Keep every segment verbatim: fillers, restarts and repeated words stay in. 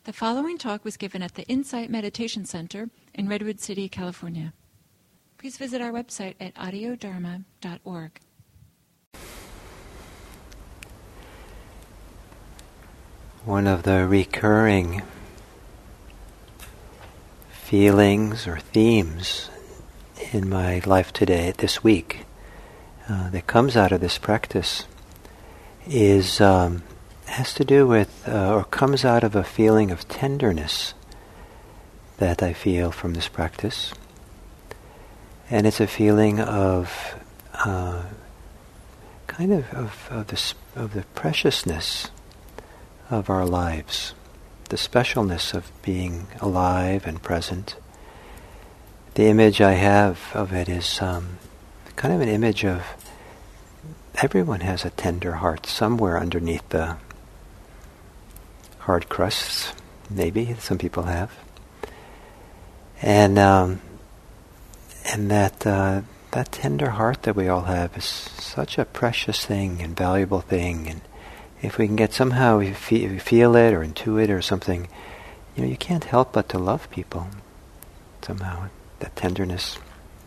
The following talk was given at the Insight Meditation Center in Redwood City, California. Please visit our website at audio dharma dot org. One of the recurring feelings or themes in my life today, this week, uh, that comes out of this practice is um, has to do with, uh, or comes out of a feeling of tenderness that I feel from this practice. And it's a feeling of uh, kind of of, of, the, of the preciousness of our lives, the specialness of being alive and present. The image I have of it is um, kind of an image of everyone has a tender heart somewhere underneath the hard crusts, maybe, some people have. And um, and that uh, that tender heart that we all have is such a precious thing and valuable thing. And if we can get somehow, we fe- we feel it or intuit or something, you know, you can't help but to love people somehow, that tenderness.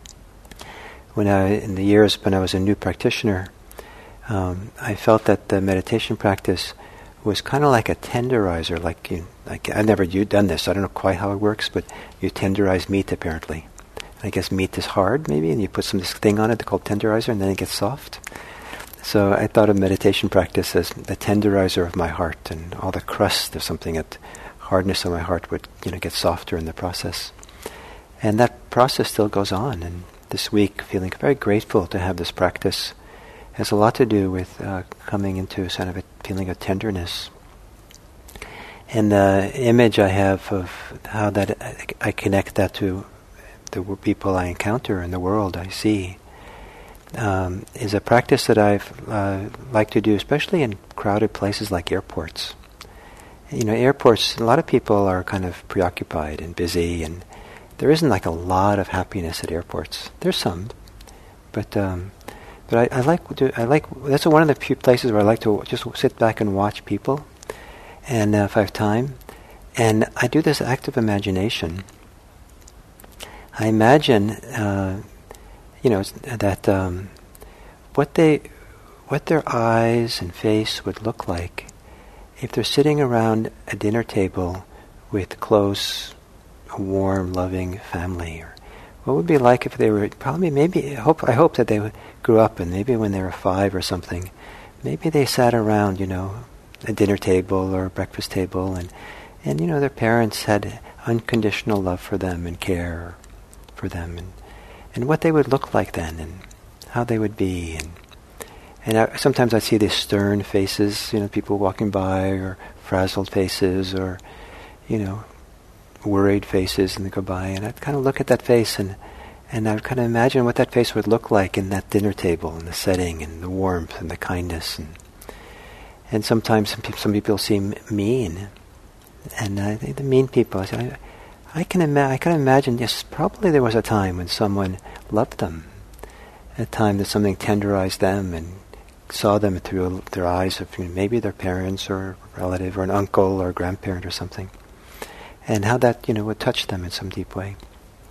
When I, in the years when I was a new practitioner, um, I felt that the meditation practice was kind of like a tenderizer. Like, you, like I've never you done this, I don't know quite how it works, but you tenderize meat apparently. I guess meat is hard maybe, and you put some this thing on it called tenderizer, and then it gets soft. So I thought of meditation practice as the tenderizer of my heart, and all the crust of something, that hardness of my heart would, you know, get softer in the process. And that process still goes on. And this week, feeling very grateful to have this practice, has a lot to do with uh, coming into a kind of a feeling of tenderness. And the image I have of how that I, I connect that to the people I encounter in the world I see, um, is a practice that I've uh, like to do, especially in crowded places like airports. You know, airports, a lot of people are kind of preoccupied and busy, and there isn't like a lot of happiness at airports. There's some, but um, but I, I like to, I like that's one of the few places where I like to just sit back and watch people, and uh, if I have time, and I do this active imagination. I imagine, uh, you know, that um, what they, what their eyes and face would look like if they're sitting around a dinner table with close, warm, loving family. Or what would it be like if they were probably maybe I hope I hope that they grew up, and maybe when they were five or something, maybe they sat around, you know, a dinner table or a breakfast table, and and you know their parents had unconditional love for them and care for them, and and what they would look like then, and how they would be, and and I, sometimes I see these stern faces, you know, people walking by, or frazzled faces, or you know, worried faces, and they go by, and I'd kind of look at that face, and and I'd kind of imagine what that face would look like in that dinner table, and the setting, and the warmth, and the kindness, and and sometimes some people, some people seem mean, and I think the mean people, I say, I, I can ima- I can imagine, yes, probably there was a time when someone loved them, a time that something tenderized them and saw them through their eyes of, you know, maybe their parents or a relative or an uncle or a grandparent or something, and how that, you know, would touch them in some deep way.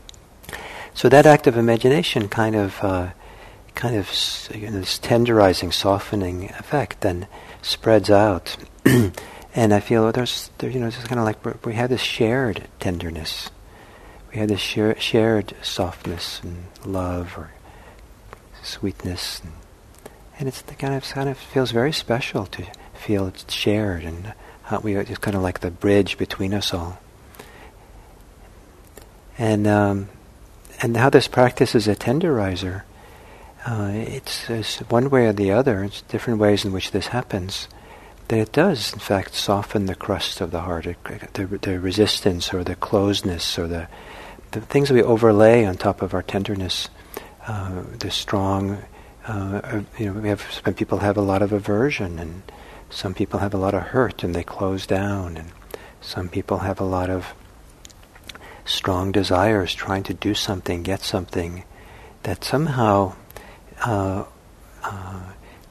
So that act of imagination kind of, uh, kind of, you know, this tenderizing, softening effect then spreads out. And I feel there's, there, you know, it's kind of like we're, we have this shared tenderness. We have this share, shared softness and love or sweetness. And, and it's the kind of, kind of feels very special to feel it's shared, and how we, it's kind of like the bridge between us all. And um, and how this practice is a tenderizer, uh, it's, it's one way or the other, it's different ways in which this happens, that it does, in fact, soften the crust of the heart, it, the, the resistance or the closedness or the, the things that we overlay on top of our tenderness, uh, the strong, uh, you know, we have, some people have a lot of aversion, and some people have a lot of hurt and they close down, and some people have a lot of strong desires, trying to do something, get something, that somehow uh, uh,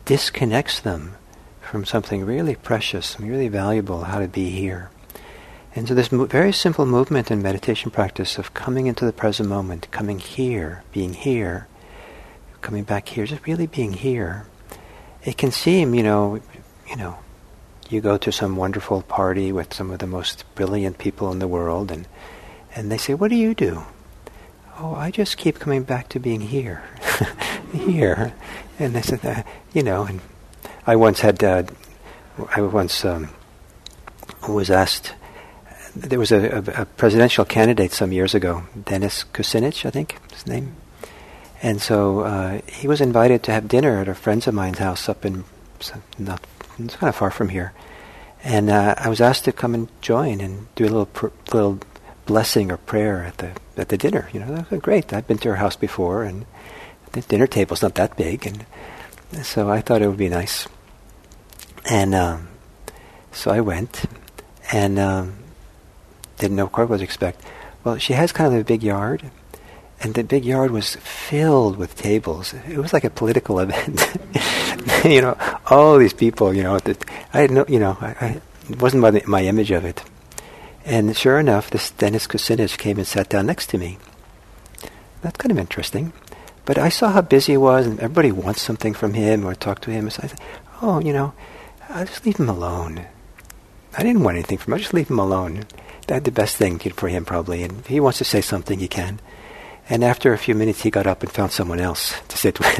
disconnects them from something really precious, really valuable, how to be here. And so this mo- very simple movement in meditation practice of coming into the present moment, coming here, being here, coming back here, just really being here. It can seem, you know, you know, you go to some wonderful party with some of the most brilliant people in the world, and and they say, "What do you do?" "Oh, I just keep coming back to being here, here." And they said, uh, you know, and I once had, uh, I once um, was asked. There was a, a, a presidential candidate some years ago, Denis Kucinich, I think his name. And so uh, he was invited to have dinner at a friend of mine's house up in, not, it's kind of far from here. And uh, I was asked to come and join and do a little pr- little blessing or prayer at the at the dinner. You know, that was great. I'd been to her house before, and the dinner table's not that big, and so I thought it would be nice. And um, so I went, and um, didn't know quite what to expect. Well, she has kind of a big yard, and the big yard was filled with tables. It was like a political event. You know, all these people. You know, that I had no. You know, I, I, it wasn't my my image of it. And sure enough, this Denis Kucinich came and sat down next to me. That's kind of interesting. But I saw how busy he was, and everybody wants something from him or talk to him. So I said, "Oh, you know, I'll just leave him alone. I didn't want anything from him. I'll just leave him alone. That's the best thing for him, probably. And if he wants to say something, he can." And after a few minutes, he got up and found someone else to sit with.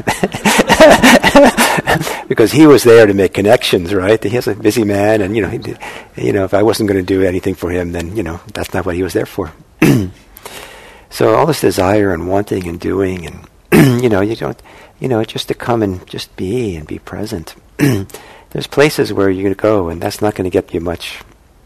Because he was there to make connections, right? He was a busy man, and, you know, he did, you know, if I wasn't going to do anything for him, then, you know, that's not what he was there for. So all this desire and wanting and doing, and, you know, you don't, you know, just to come and just be and be present. There's places where you're going to go, and that's not going to get you much,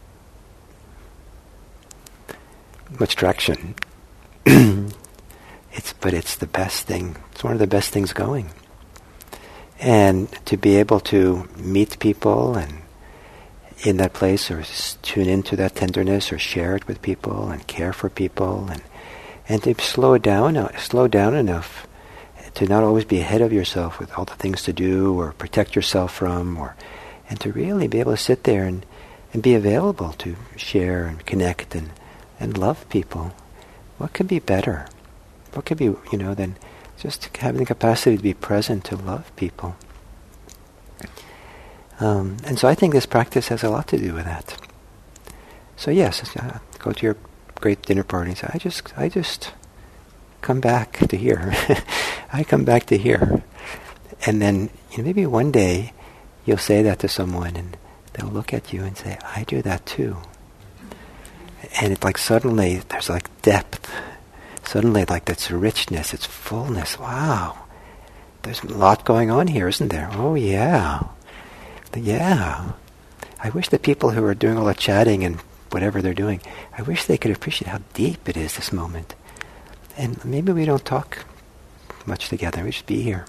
much traction. It's, but it's the best thing. It's one of the best things going. And to be able to meet people and in that place, or s- tune into that tenderness, or share it with people and care for people, and and to slow it down, uh, slow down enough to not always be ahead of yourself with all the things to do or protect yourself from, or and to really be able to sit there and, and be available to share and connect and, and love people. What could be better? What could be, you know, than just having the capacity to be present, to love people. Um, and so I think this practice has a lot to do with that. So yes, uh, go to your great dinner parties. I just, I just come back to here. I come back to here. And then, you know, maybe one day you'll say that to someone, and they'll look at you and say, "I do that too." And it's like suddenly there's like depth. Suddenly, like, that's richness, it's fullness. Wow, there's a lot going on here, isn't there? Oh, yeah. Yeah. I wish the people who are doing all the chatting and whatever they're doing, I wish they could appreciate how deep it is, this moment. And maybe we don't talk much together. We should be here.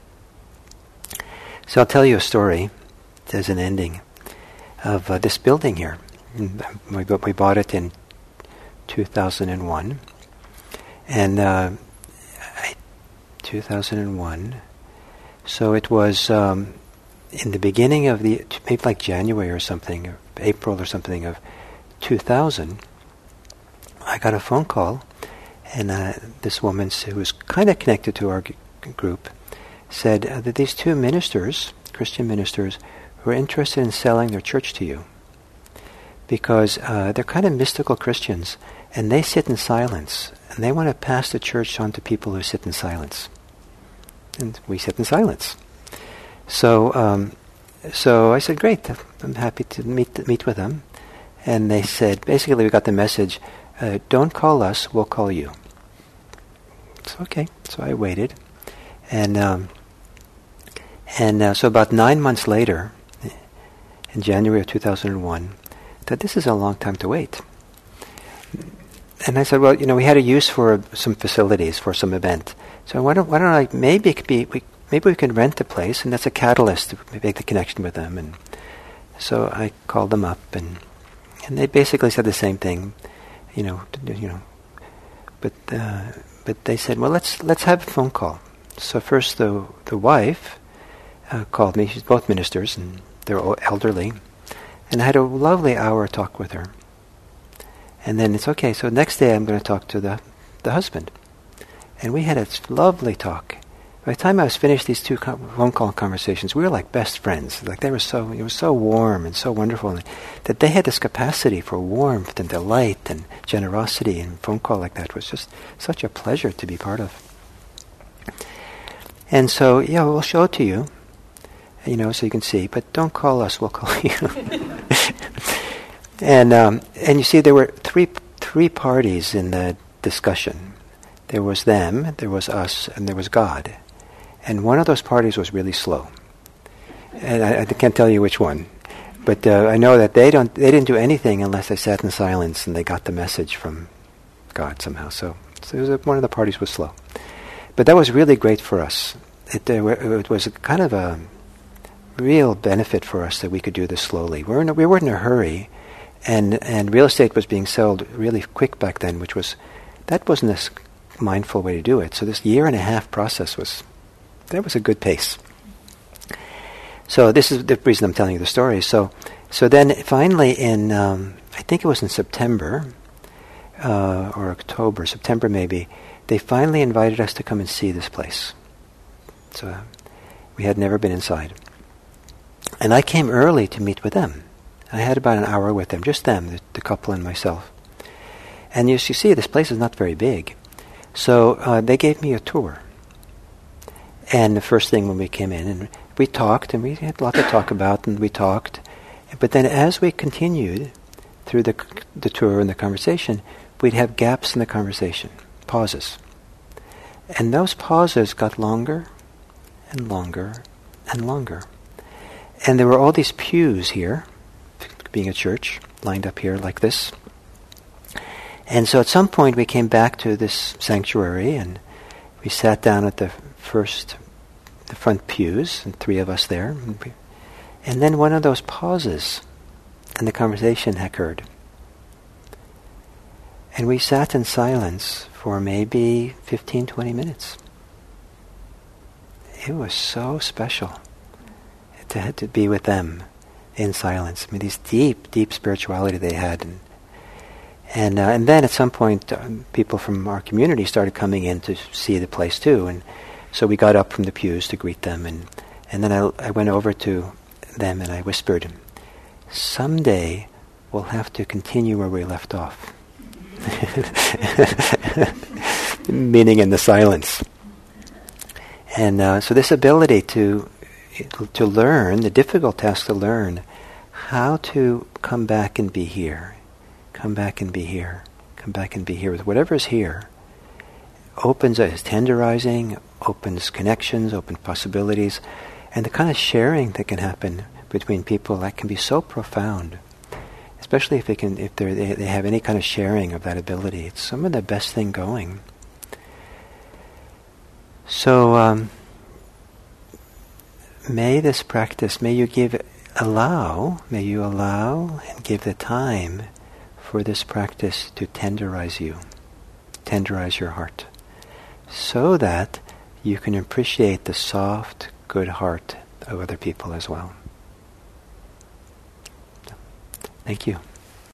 So I'll tell you a story as an ending of uh, this building here. We, we bought it in two thousand one. And uh, I, two thousand one, so it was um, in the beginning of the, maybe like January or something, or April or something of two thousand, I got a phone call, and uh, this woman who was kind of connected to our g- group said uh, that these two ministers, Christian ministers, were interested in selling their church to you because uh, they're kind of mystical Christians, and they sit in silence. And they want to pass the church on to people who sit in silence. And we sit in silence. So um, so I said, great, I'm happy to meet meet with them. And they said, basically we got the message, uh, don't call us, we'll call you. So okay, so I waited. And um, and uh, so about nine months later, in January of two thousand one, I thought this is a long time to wait. And I said, well, you know, we had a use for some facilities for some event. So why don't, why don't I, maybe it could be, we, maybe we can rent a place, and that's a catalyst to make the connection with them. And so I called them up, and and they basically said the same thing, you know, you know. But uh, but they said, well, let's let's have a phone call. So first, the the wife uh, called me. She's both ministers, and they're all elderly, and I had a lovely hour talk with her. And then it's okay, so next day I'm going to talk to the, the husband. And we had a lovely talk. By the time I was finished these two co- phone call conversations, we were like best friends. Like they were so, it was so warm and so wonderful, and that they had this capacity for warmth and delight and generosity, and a phone call like that was just such a pleasure to be part of. And so, yeah, we'll show it to you, you know, so you can see, but don't call us, we'll call you. and um, and you see, there were three three parties in the discussion. There was them, there was us, and there was God. And one of those parties was really slow. And I, I can't tell you which one. But uh, I know that they don't. They didn't do anything unless they sat in silence and they got the message from God somehow. So, so it was a, one of the parties was slow. But that was really great for us. It, uh, it was a kind of a real benefit for us that we could do this slowly. We, were in a, we weren't in a hurry. And, and real estate was being sold really quick back then, which was, that wasn't a mindful way to do it. So this year and a half process was, that was a good pace. So this is the reason I'm telling you the story. So, so then finally in, um, I think it was in September, uh, or October, September maybe, they finally invited us to come and see this place. So uh, we had never been inside. And I came early to meet with them. I had about an hour with them, just them, the, the couple and myself. And as you see, this place is not very big. So uh, they gave me a tour. And the first thing when we came in, and we talked, and we had a lot to talk about, and we talked. But then as we continued through the the tour and the conversation, we'd have gaps in the conversation, pauses. And those pauses got longer and longer and longer. And there were all these pews here, being a church, lined up here like this. And so at some point we came back to this sanctuary and we sat down at the first, the front pews, and three of us there. And, we, and then one of those pauses and the conversation occurred. And we sat in silence for maybe fifteen, twenty minutes. It was so special to, to be with them in silence. I mean, these deep, deep spirituality they had. And and, uh, and then at some point, uh, people from our community started coming in to see the place too. And so we got up from the pews to greet them. And, and then I, I went over to them and I whispered, someday we'll have to continue where we left off. Meaning in the silence. And uh, so this ability to to learn, the difficult task to learn, how to come back and be here, come back and be here, come back and be here with whatever is here, opens, is tenderizing, opens connections, opens possibilities, and the kind of sharing that can happen between people that can be so profound. Especially if they can, if they they have any kind of sharing of that ability, it's some of the best thing going. So um, may this practice, may you give, allow, may you allow and give the time for this practice to tenderize you, tenderize your heart, so that you can appreciate the soft, good heart of other people as well. Thank you.